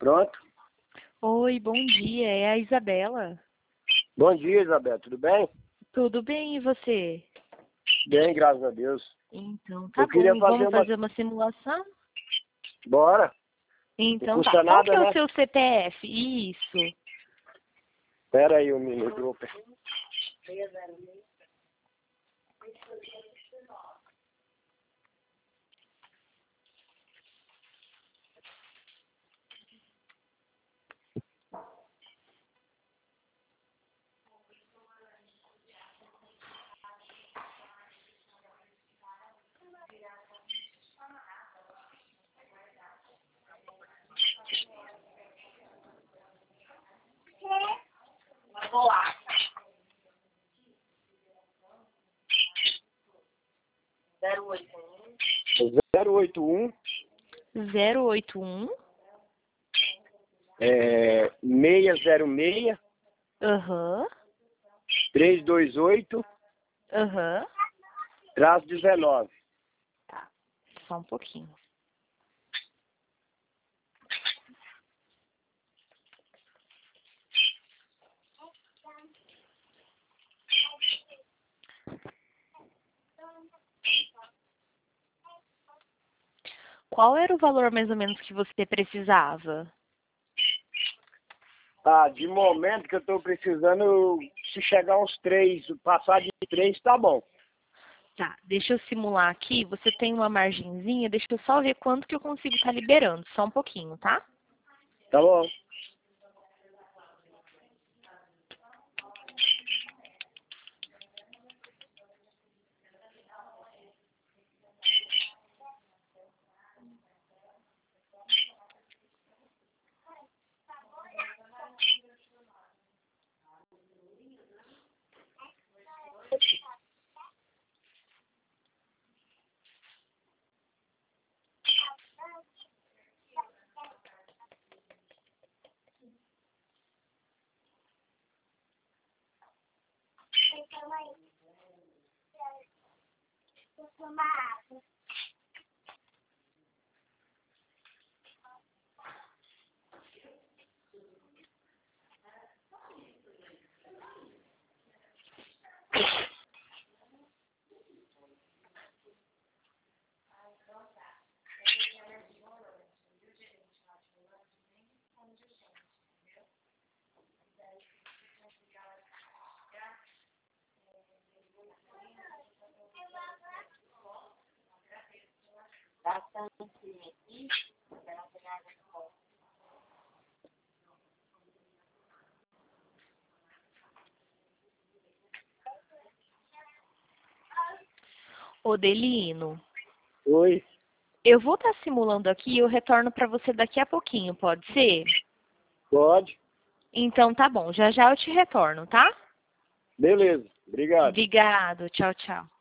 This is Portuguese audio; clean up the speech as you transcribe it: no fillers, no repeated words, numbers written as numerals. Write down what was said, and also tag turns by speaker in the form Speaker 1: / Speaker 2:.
Speaker 1: Pronto.
Speaker 2: Oi, bom dia. É a Isabela.
Speaker 1: Bom dia, Isabel. Tudo bem?
Speaker 2: Tudo bem, e você?
Speaker 1: Bem, graças a Deus.
Speaker 2: Então, tá
Speaker 1: Eu queria
Speaker 2: bom.
Speaker 1: fazer
Speaker 2: Vamos
Speaker 1: uma...
Speaker 2: fazer uma simulação?
Speaker 1: Bora. Não
Speaker 2: Então, tá.
Speaker 1: custa
Speaker 2: Qual que
Speaker 1: nada,
Speaker 2: é o
Speaker 1: né?
Speaker 2: seu CPF? Isso.
Speaker 1: Espera aí um minuto.
Speaker 3: Vou lá.
Speaker 1: 081
Speaker 2: 081.
Speaker 1: 606
Speaker 2: Aham.
Speaker 1: 328
Speaker 2: Aham.
Speaker 1: traço 19.
Speaker 2: Tá. Só um pouquinho. Qual era o valor mais ou menos que você precisava?
Speaker 1: Ah, de momento que eu tô precisando, se chegar uns 3, passar de 3, tá bom.
Speaker 2: Tá, deixa eu simular aqui. Você tem uma margenzinha, deixa eu só ver quanto que eu consigo estar liberando. Só um pouquinho, tá?
Speaker 1: Tá bom.
Speaker 2: Odelino,
Speaker 1: Oi.
Speaker 2: eu vou estar simulando aqui e eu retorno para você daqui a pouquinho, pode ser?
Speaker 1: Pode.
Speaker 2: Então tá bom, já já eu te retorno, tá?
Speaker 1: Beleza. Obrigado.
Speaker 2: Obrigado, tchau, tchau.